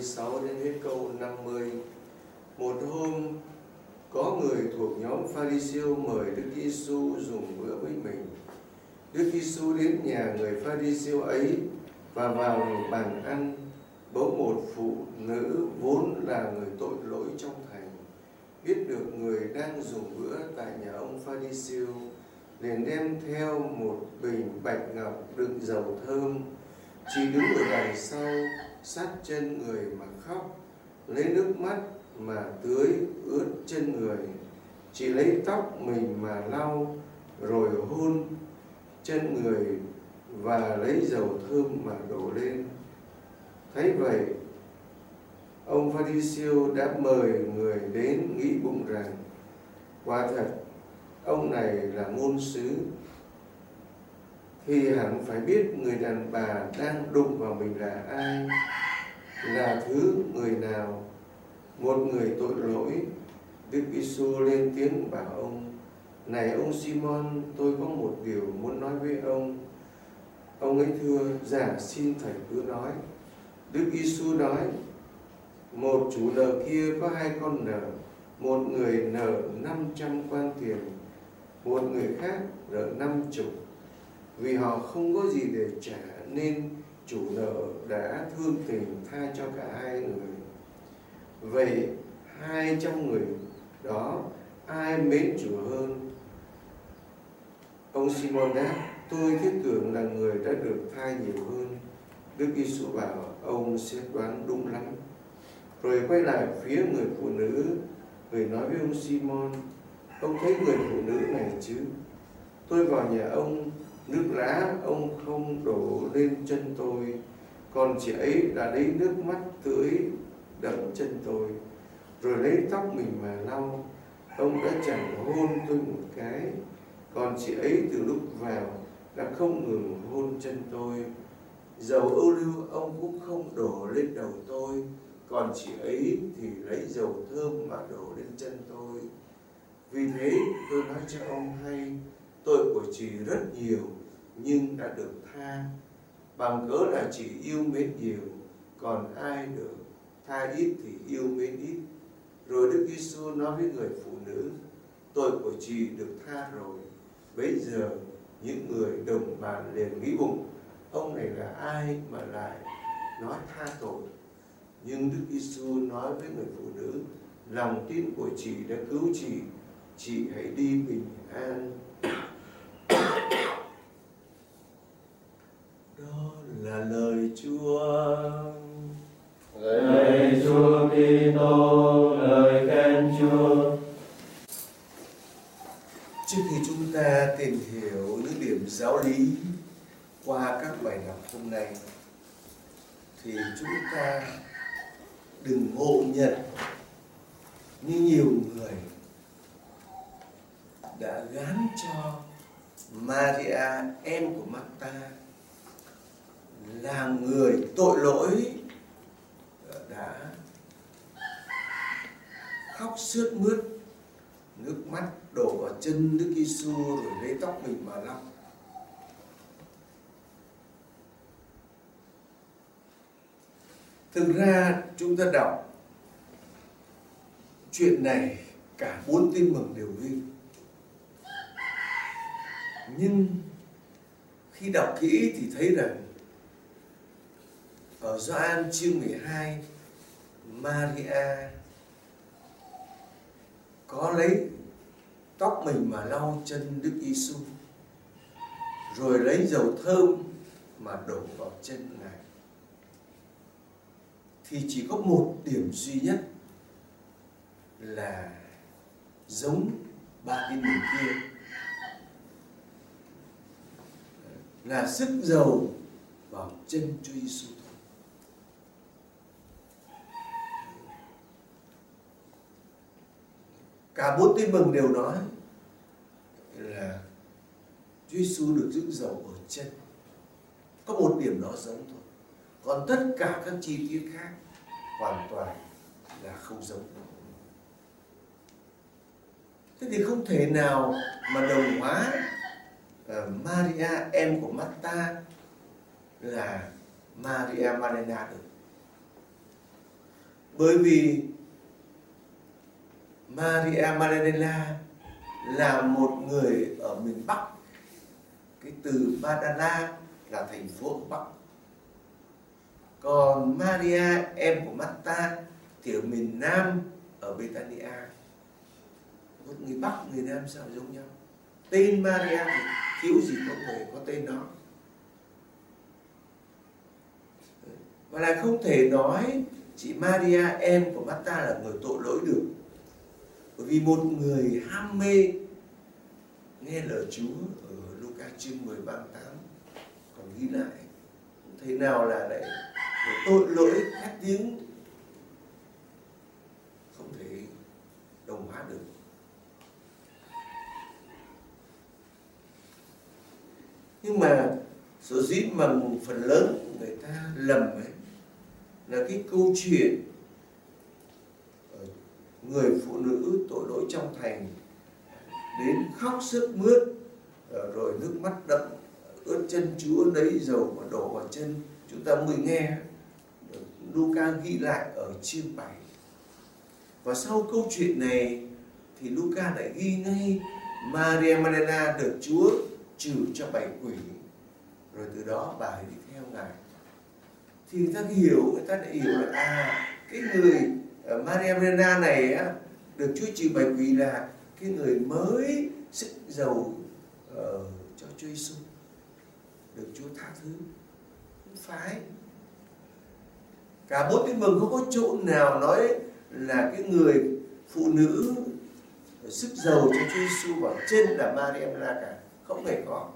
36 đến hết câu 50. Một hôm, có người thuộc nhóm Pha-ri-siêu mời Đức Giêsu dùng bữa với mình. Đức Giêsu đến nhà người Pha-ri-siêu ấy và vào bàn ăn. Bỗng một phụ nữ vốn là người tội lỗi trong thành, biết được người đang dùng bữa tại nhà ông Pha-ri-siêu, liền đem theo một bình bạch ngọc đựng dầu thơm. Chị đứng ở đằng sau sát chân người mà khóc, lấy nước mắt mà tưới ướt chân người. Chị lấy tóc mình mà lau, rồi hôn chân người và lấy dầu thơm mà đổ lên. Thấy vậy, ông Pha-ri-siêu đã mời người đến, nghĩ bụng rằng quả thật ông này là ngôn sứ, thì hẳn phải biết người đàn bà đang đụng vào mình là ai, là thứ người nào, một người tội lỗi. Đức Giêsu lên tiếng bảo ông: Này ông Simon, tôi có một điều muốn nói với ông. Ông ấy thưa: Dạ, xin thầy cứ nói. Đức Giêsu nói: Một chủ nợ kia có 2 con nợ, một người nợ 500 quan tiền, một người khác nợ 50. Vì họ không có gì để trả nên chủ nợ đã thương tình tha cho cả 2 người. Vậy 2 trong người đó ai mến chủ hơn? Ông Simon đáp: Tôi thiết tưởng là người đã được tha nhiều hơn. Đức Giêsu bảo: Ông sẽ đoán đúng lắm. Rồi quay lại phía người phụ nữ, người nói với ông Simon: Ông thấy người phụ nữ này chứ? Tôi vào nhà ông, nước lã ông không đổ lên chân tôi, còn chị ấy đã lấy nước mắt tưới đẫm chân tôi, rồi lấy tóc mình mà lau. Ông đã chẳng hôn tôi một cái, còn chị ấy từ lúc vào đã không ngừng hôn chân tôi. Dầu ưu lưu ông cũng không đổ lên đầu tôi, còn chị ấy thì lấy dầu thơm mà đổ lên chân tôi. Vì thế tôi nói cho ông hay, tội của chị rất nhiều nhưng đã được tha, bằng cớ là chị yêu mến nhiều, còn ai được tha ít thì yêu mến ít. Rồi Đức Giêsu nói với người phụ nữ: Tội của chị được tha rồi. Bấy giờ những người đồng bàn liền nghĩ bụng: Ông này là ai mà lại nói tha tội? Nhưng Đức Giêsu nói với người phụ nữ: Lòng tin của chị đã cứu chị hãy đi bình an. Đó là lời Chúa. Lạy Chúa Kitô, lời khen Chúa. Trước khi chúng ta tìm hiểu những điểm giáo lý qua các bài học hôm nay, thì chúng ta đừng ngộ nhận như nhiều người đã gán cho Maria, em của Marta, là người tội lỗi, đã khóc sướt mướt, nước mắt đổ vào chân Đức Giêsu, rồi lấy tóc mình mà lau. Thực ra chúng ta đọc chuyện này, cả 4 tin mừng đều ghi. Nhưng khi đọc kỹ thì thấy rằng ở Gioan chương 12, Maria có lấy tóc mình mà lau chân Đức Giêsu, rồi lấy dầu thơm mà đổ vào chân Ngài. Thì chỉ có một điểm duy nhất là giống 3 tin mừng kia, là sức dầu vào chân Chúa Giêsu thôi. Cả 4 tin mừng đều nói là Chúa Giêsu được giữ dầu ở chân. Có một điểm đó giống thôi, còn tất cả các chi tiết khác hoàn toàn là không giống. Thế thì không thể nào mà đồng hóa Maria, em của Marta, là Maria Magdalena được. Bởi vì Maria Magdalena là một người ở miền Bắc. Cái từ Badala là thành phố ở Bắc. Còn Maria em của Marta thì ở miền Nam, ở Bethania. Một người Bắc, người Nam sao giống nhau? Tên Maria thì thiếu gì có người có tên đó. Và lại không thể nói chị Maria em của Marta là người tội lỗi được. Bởi vì một người ham mê nghe lời Chúa ở Luca chương 10 38 còn ghi lại không thể nào là lại tội lỗi khét tiếng, không thể đồng hóa được. Nhưng mà sở dĩ mà một phần lớn người ta lầm ấy là cái câu chuyện người phụ nữ tội lỗi trong thành đến khóc sướt mướt rồi nước mắt đẫm ướt chân Chúa, lấy dầu mà đổ vào chân. Chúng ta mới nghe Luca ghi lại ở chương 7. Và sau câu chuyện này thì Luca lại ghi ngay Maria Magdalena được Chúa trừ cho 7 quỷ, rồi từ đó bà ấy đi theo Ngài. Thì người ta lại hiểu là cái người Maria Magdalena này á, được Chúa trừ 7 quỷ là cái người mới sức dầu cho Chúa Giêsu, được Chúa tha thứ. Không phải. Cả 4 tin mừng không có chỗ nào nói là cái người phụ nữ sức dầu cho Chúa Giêsu vào trên là Maria Magdalena cả. Không hề có.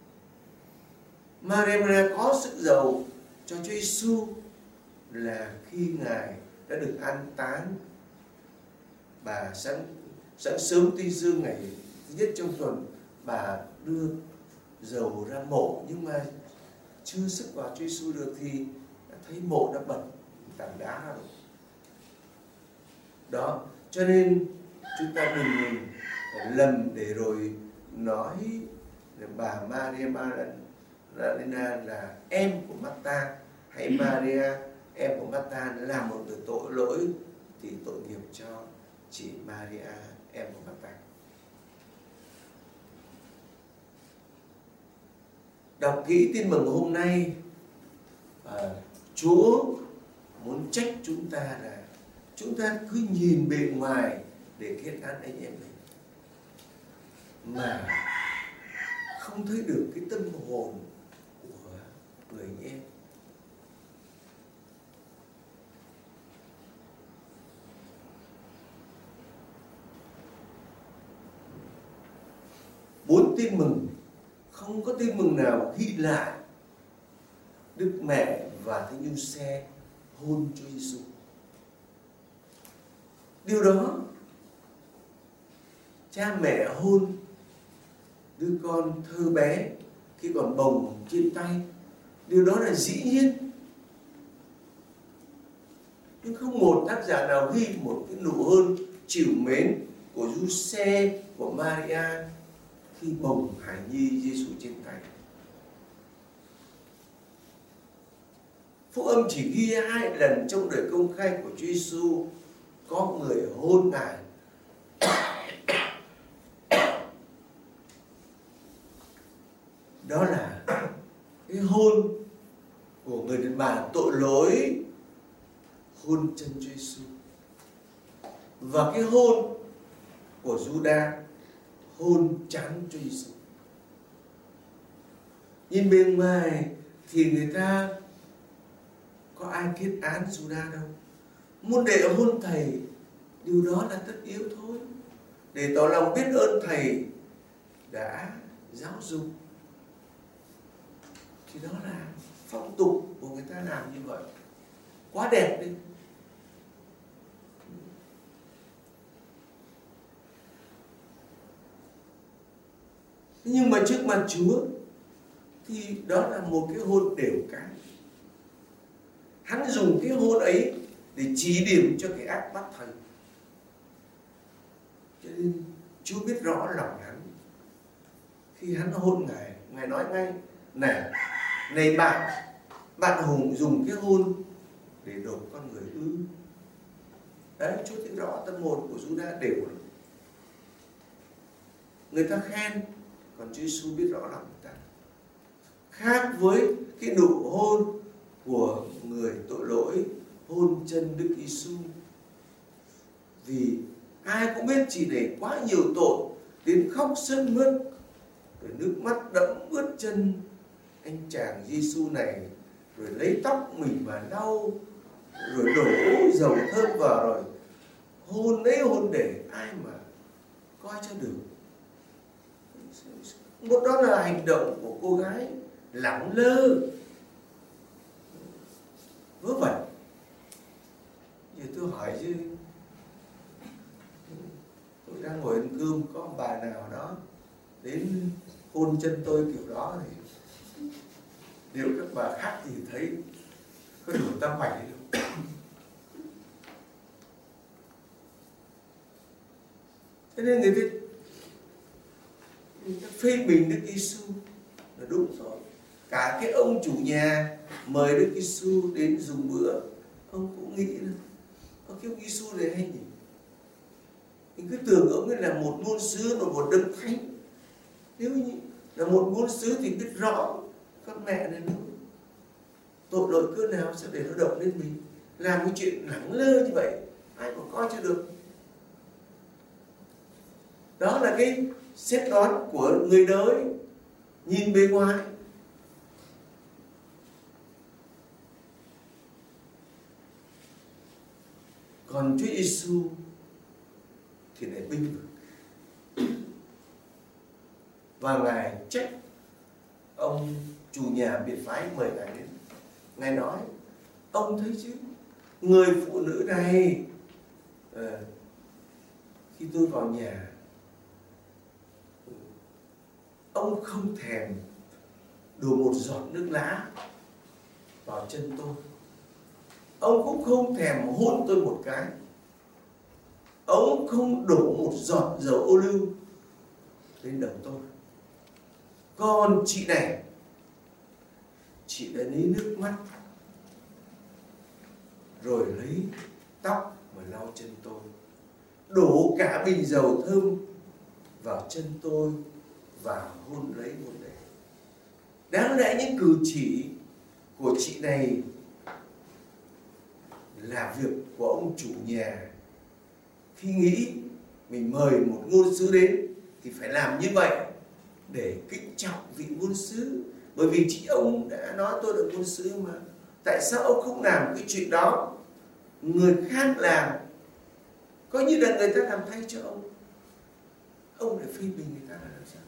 Maria Magdalena có sức dầu cho Chúa Giêsu là khi Ngài đã được an táng. Bà sáng sớm tinh dương ngày thứ nhất trong tuần, bà đưa dầu ra mộ, nhưng mà chưa sức vào Chúa Giêsu được thì thấy mộ đã bật tảng đá ra rồi. Đó, cho nên chúng ta đừng lầm để rồi nói là bà Maria Magdalena là em của Marta, hay Maria em của Marta là một người tội lỗi, thì tội nghiệp cho chị Maria em của Marta. Đọc kỹ tin mừng hôm nay, Chúa muốn trách chúng ta là chúng ta cứ nhìn bề ngoài để kết án anh em mình, mà không thấy được cái tâm hồn của người anh em. Bốn tin mừng, không có tin mừng nào ghi lại Đức Mẹ và Thánh Giuse hôn Chúa Giêsu. Điều đó, cha mẹ hôn đứa con thơ bé khi còn bồng trên tay, điều đó là dĩ nhiên. Nhưng không một tác giả nào ghi một cái nụ hôn trìu mến của Giuse, của Maria khi bồng hài nhi Giêsu trên tay. Phúc âm chỉ ghi 2 lần trong đời công khai của Chúa Giêsu có người hôn Ngài. Đó là cái hôn của người đàn bà tội lỗi hôn chân Chúa Giêsu, và cái hôn của Giuđa hôn trán Chúa Giêsu. Nhìn bên ngoài thì người ta có ai kết án Giuđa đâu. Muốn để hôn thầy, điều đó là tất yếu thôi, để tỏ lòng biết ơn thầy đã giáo dục. Thì đó là phong tục của người ta làm như vậy. Quá đẹp đi. Nhưng mà trước mặt Chúa thì đó là một cái hôn đều cái. Hắn dùng cái hôn ấy để chỉ điểm cho cái ác bắt thầy. Cho nên Chúa biết rõ lòng hắn. Khi hắn hôn Ngài, Ngài nói ngay: Này bạn Hùng dùng cái hôn để đổ con người ư? Đấy, Chúa thấy rõ tâm hồn của Juda đều lắm. Người ta khen, còn Chúa Giêsu biết rõ lòng người ta. Khác với cái nụ hôn của người tội lỗi hôn chân Đức Giêsu. Vì ai cũng biết chị này quá nhiều tội đến khóc sướt mướt, rồi nước mắt đẫm ướt chân anh chàng Giêsu này, rồi lấy tóc mình mà lau, rồi đổ dầu thơm vào, rồi hôn lấy hôn để, ai mà coi cho được. Một đó là hành động của cô gái lẳng lơ, vớ vẩn. Giờ tôi hỏi chứ, tôi đang ngồi ăn cơm, có bà nào đó đến hôn chân tôi kiểu đó thì nếu các bà khác thì thấy có đủ tam bảy không? Thế nên người ta phê bình Đức Giêsu là đúng rồi. Cả cái ông chủ nhà mời Đức Giêsu đến dùng bữa, ông cũng nghĩ là cái ông Giêsu này hay nhỉ? Mình cứ tưởng ông ấy là một ngôn sứ, là một đấng thánh. Nếu như là một ngôn sứ thì biết rõ con mẹ này nó tội lỗi cỡ nào sẽ để nó động lên mình, làm cái chuyện lẳng lơ như vậy, ai mà coi cho được. Đó là cái xét đoán của người đời nhìn bề ngoài. Còn Chúa Giêsu thì lại binh vực, và Ngài trách ông chủ nhà biệt phái mời Ngài đến. Ngài nói, ông thấy chứ, người phụ nữ này khi tôi vào nhà, ông không thèm đổ một giọt nước lã vào chân tôi, ông cũng không thèm hôn tôi một cái, ông không đổ một giọt dầu ô liu lên đầu tôi. Còn chị này, chị đã lấy nước mắt rồi lấy tóc mà lau chân tôi, đổ cả bình dầu thơm vào chân tôi và hôn lấy hôn để. Đáng lẽ những cử chỉ của chị này là việc của ông chủ nhà. Khi nghĩ mình mời một ngôn sứ đến thì phải làm như vậy để kính trọng vị ngôn sứ, bởi vì chị ông đã nói tôi là ngôn sứ mà. Tại sao ông không làm cái chuyện đó, người khác làm, coi như là người ta làm thay cho ông lại phê bình người ta là làm sao?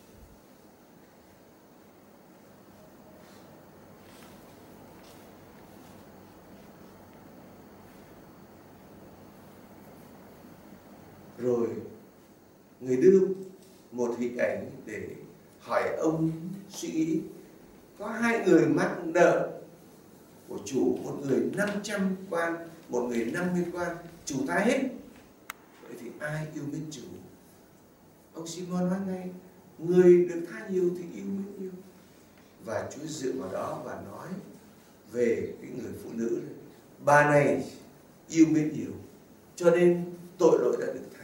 Rồi người đưa một hình ảnh để hỏi ông suy nghĩ. Có hai người mắc nợ của chủ, một người 500 quan, một người 50 quan, chủ tha hết. Vậy thì ai yêu mến chủ? Ông Simon nói ngay, người được tha nhiều thì yêu mến nhiều. Và Chúa dựa vào đó và nói về cái người phụ nữ này. Bà này yêu mến nhiều, cho nên tội lỗi đã được tha.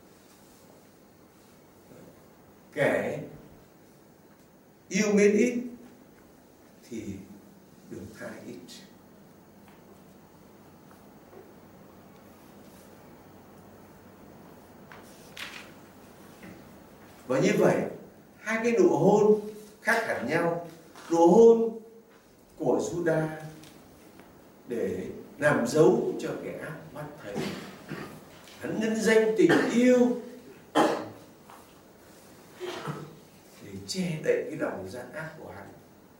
Kẻ yêu mến ít thì được tha ít. Và như vậy, hai cái nụ hôn khác hẳn nhau. Nụ hôn của Juda để làm dấu cho kẻ ác mắt thấy, hắn nhân danh tình yêu để che đậy cái lòng gian ác của hắn.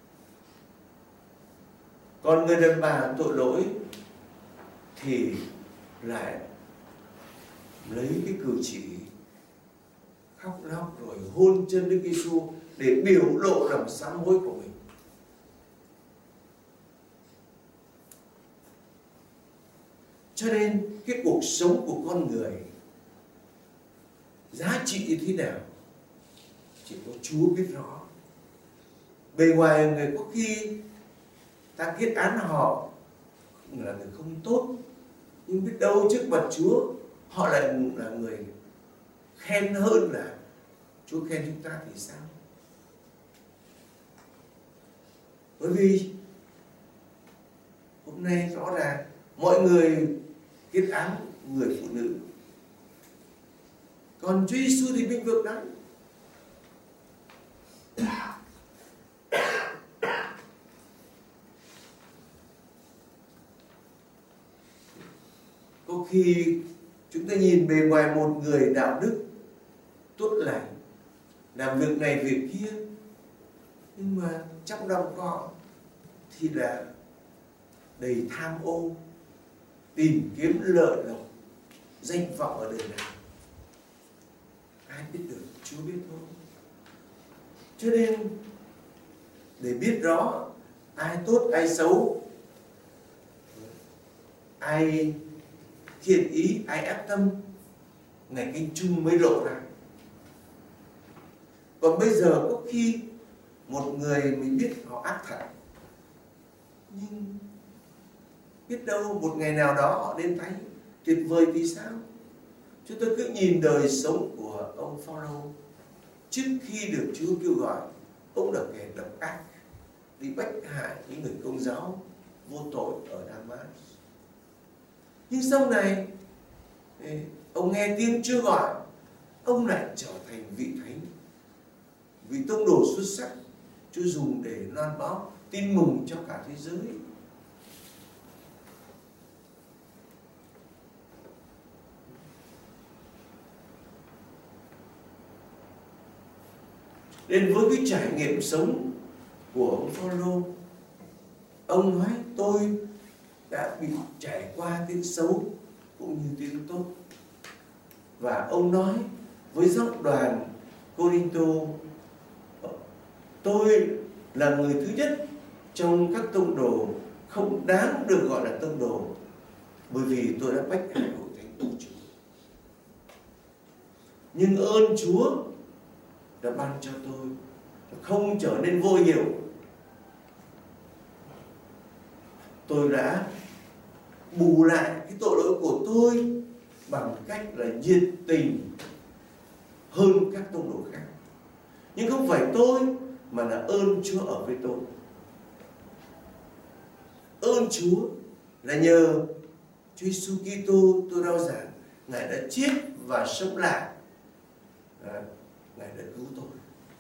Còn người đàn bà tội lỗi thì lại lấy cái cử chỉ khóc lóc rồi hôn chân Đức Giêsu để biểu lộ lòng sám hối của mình. Cho nên cái cuộc sống của con người giá trị như thế nào chỉ có Chúa biết rõ. Bề ngoài người có khi ta kết án họ là người không tốt, Nhưng biết đâu trước mặt Chúa họ lại là người khen hơn là Chúa khen chúng ta thì sao? Bởi vì hôm nay rõ ràng mọi người kết án người phụ nữ, còn Chúa Giêsu thì bênh vực đấy. Có khi chúng ta nhìn bề ngoài một người đạo đức tốt lành, làm việc này việc kia, nhưng mà trong lòng họ thì là đầy tham ô, tìm kiếm lợi lộc, danh vọng ở đời này. Ai biết được, Chúa biết thôi. Cho nên để biết rõ ai tốt ai xấu, ai thiện ý ai ác tâm, ngày Kinh Chung mới lộ ra. Còn bây giờ có khi một người mình biết họ ác thật, nhưng biết đâu một ngày nào đó họ đến thấy tuyệt vời thì sao? Chúng tôi cứ nhìn đời sống của ông Phao-lô. Trước khi được Chúa kêu gọi, ông là kẻ độc ác, đi bách hại những người Công giáo vô tội ở Damas. Nhưng sau này ông nghe tiếng Chúa gọi, ông lại trở thành vị thánh, vị tông đồ xuất sắc Chúa dùng để loan báo tin mừng cho cả thế giới. Đến với cái trải nghiệm sống của ông Phao-lô, ông nói tôi đã bị trải qua tiếng xấu cũng như tiếng tốt. Và ông nói với giọng đoàn Cô-rinh-tô, tôi là người thứ nhất trong các tông đồ không đáng được gọi là tông đồ, bởi vì tôi đã bách hại hội thánh của Chúa. Nhưng ơn Chúa đã ban cho tôi không trở nên vô hiệu. Tôi đã bù lại cái tội lỗi của tôi bằng cách là nhiệt tình hơn các tông đồ khác. Nhưng không phải tôi, mà là ơn Chúa ở với tôi. Ơn Chúa là nhờ Chúa Giêsu Kitô tôi rao giảng, Ngài đã chết và sống lại. Ngài đã cứu tôi.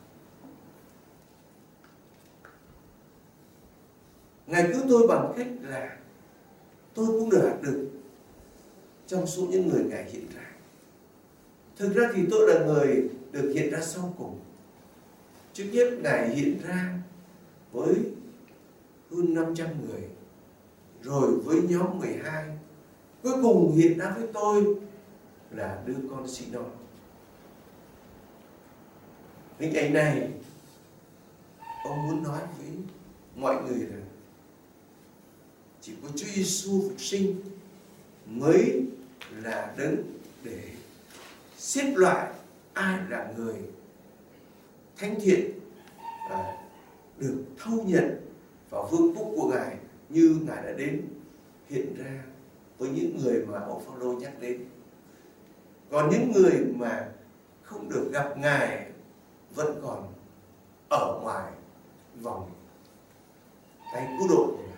Ngài cứu tôi bằng cách là tôi cũng được trong số những người Ngài hiện ra. Thực ra thì tôi là người được hiện ra sau cùng. Trước nhất Ngài hiện ra với hơn 500 người, rồi với nhóm 12. Cuối cùng hiện ra với tôi là đứa con xì non. Hình ảnh này ông muốn nói với mọi người là chỉ có Chúa Giêsu phục sinh mới là đấng để xếp loại ai là người thánh thiện và được thâu nhận vào vương quốc của Ngài, như Ngài đã đến hiện ra với những người mà ông Phao-lô nhắc đến. Còn những người mà không được gặp Ngài vẫn còn ở ngoài vòng tay cứu độ của Ngài.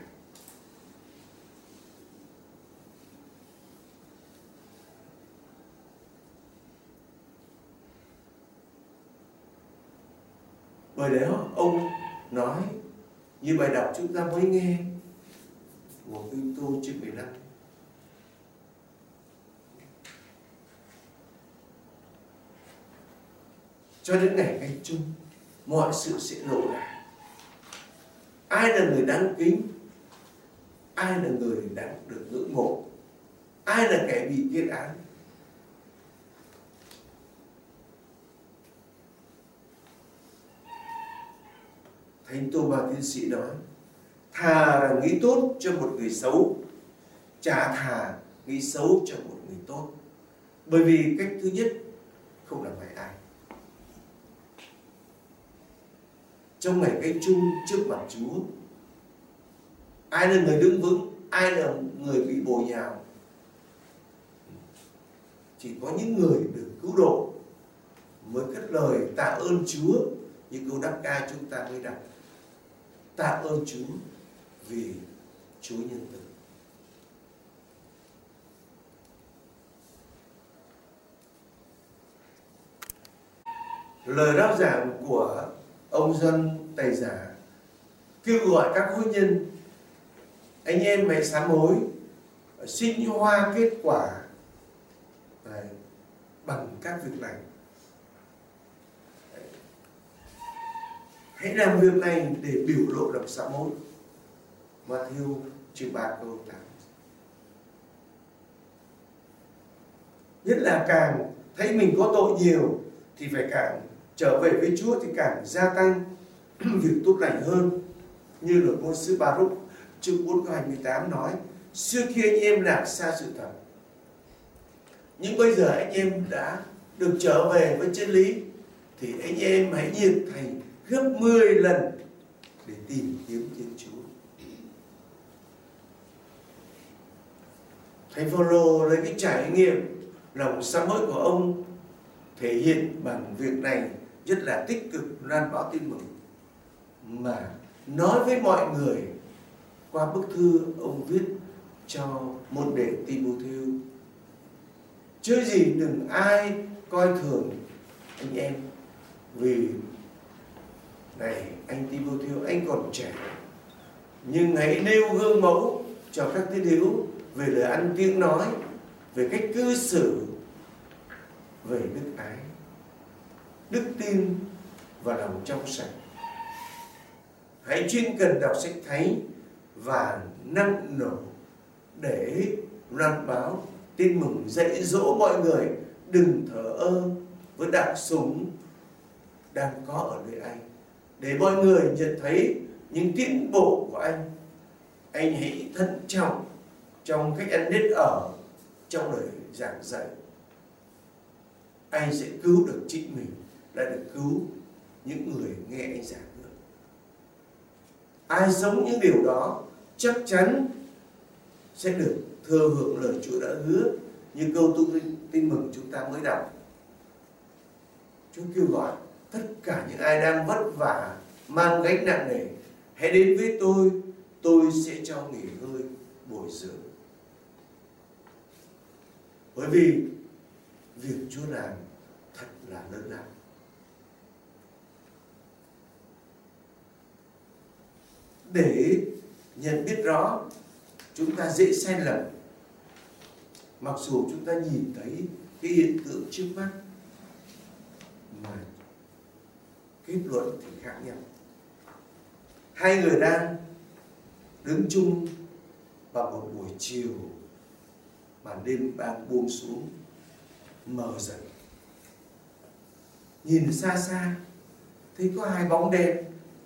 Bởi đó ông nói như bài đọc chúng ta mới nghe của Kinh Tô chương 15. Cho đến ngày Canh Chung, mọi sự sẽ lộ ra. Ai là người đáng kính, ai là người đáng được ngưỡng mộ, ai là kẻ bị kết án. Thánh Tô-ma tiến sĩ nói, thà là nghĩ tốt cho một người xấu, chả thà nghĩ xấu cho một người tốt. Bởi vì cách thứ nhất không làm hại ai. Trong ngày Canh Chung trước mặt Chúa, ai là người đứng vững, ai là người bị bổ nhào, chỉ có những người được cứu độ mới cất lời tạ ơn Chúa, như câu đáp ca chúng ta mới đọc. Tạ ơn Chúa vì Chúa nhân từ. Lời rao giảng của ông Dân Tày Giả kêu gọi các hôn nhân, anh em hãy sám hối, sinh hoa kết quả bằng các việc lành. Hãy làm việc này để biểu lộ lòng sám hối. Ma-thi-êu chương 3 câu 8. Nhất là càng thấy mình có tội nhiều thì phải càng trở về với Chúa, thì càng gia tăng việc tốt lành hơn. Như luật ngôn sứ Ba-rúc chương 4 câu 28 nói: xưa kia anh em lạc xa sự thật, nhưng bây giờ anh em đã được trở về với chân lý, thì anh em hãy nhiệt thành gấp 10 lần để tìm kiếm Thiên Chúa. Thánh Phaolô lấy cái trải nghiệm lòng sám hối của ông thể hiện bằng việc này rất là tích cực loan báo tin mừng, mà nói với mọi người qua bức thư ông viết cho môn đệ Ti-mô-thêu: chứ gì đừng ai coi thường anh em, vì này anh Ti-mô-thêu, anh còn trẻ, nhưng hãy nêu gương mẫu cho các tín hữu về lời ăn tiếng nói, về cách cư xử, về đức ái, đức tin và lòng trong sạch. Hãy chuyên cần đọc sách thánh và năng nổ để loan báo tin mừng, dạy dỗ mọi người đừng thờ ơ với đạo sủng đang có ở nơi anh, để mọi người nhận thấy những tiến bộ của anh. Anh hãy thận trọng trong cách ăn nết ở, trong lời giảng dạy. Anh sẽ cứu được chính mình, lại được cứu những người nghe anh giảng nữa. Ai sống những điều đó chắc chắn sẽ được thừa hưởng lời Chúa đã hứa, như câu tin mừng chúng ta mới đọc. Chúa kêu gọi tất cả những ai đang vất vả, mang gánh nặng nề, hãy đến với tôi sẽ cho nghỉ ngơi, bồi dưỡng. Bởi vì việc Chúa làm thật là lớn lao. Để nhận biết rõ, chúng ta dễ sai lầm. Mặc dù chúng ta nhìn thấy cái hiện tượng trước mắt, mà kết luận thì khác nhau. Hai người đang đứng chung vào một buổi chiều, màn đêm đang buông xuống mờ dần. Nhìn xa xa thấy có hai bóng đen,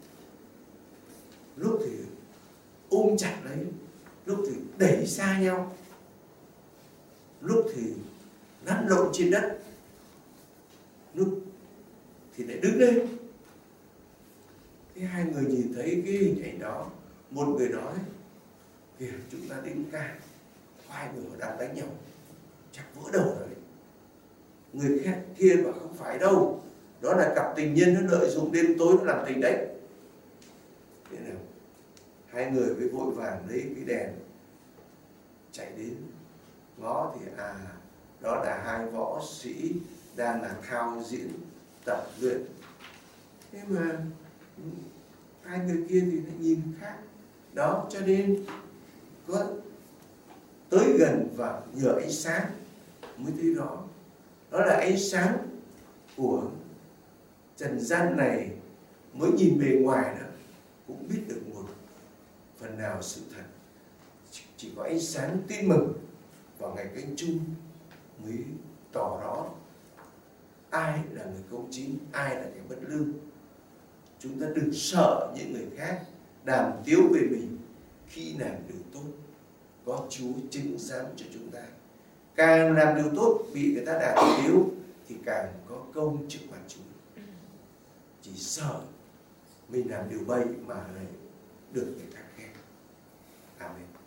lúc thì ôm chặt lấy, lúc thì đẩy xa nhau, lúc thì lăn lộn trên đất, lúc thì lại đứng lên. Thế hai người nhìn thấy cái hình ảnh đó, một người nói: kìa, chúng ta đến ca, hai người họ đang đánh nhau, chắc vỡ đầu rồi. Người khác kia bảo không phải đâu, đó là cặp tình nhân nó lợi dụng đêm tối nó làm tình đấy. Thế nào, hai người mới vội vàng lấy cái đèn chạy đến ngó thì đó là hai võ sĩ đang là thao diễn tập luyện. Thế mà hai người kia thì lại nhìn khác đó, cho nên có tới gần và nhờ ánh sáng mới thấy rõ. Đó là ánh sáng của trần gian này, mới nhìn bề ngoài đó cũng biết được một phần nào sự thật. Chỉ có ánh sáng tin mừng vào ngày canh chung mới tỏ rõ ai là người công chính, ai là kẻ bất lương. Chúng ta đừng sợ những người khác đàm tiếu về mình khi làm điều tốt. Có Chúa chứng giám cho chúng ta. Càng làm điều tốt bị người ta đàm tiếu thì càng có công trước mặt Chúa. Chỉ sợ mình làm điều bậy mà lại được người ta khen. Amen.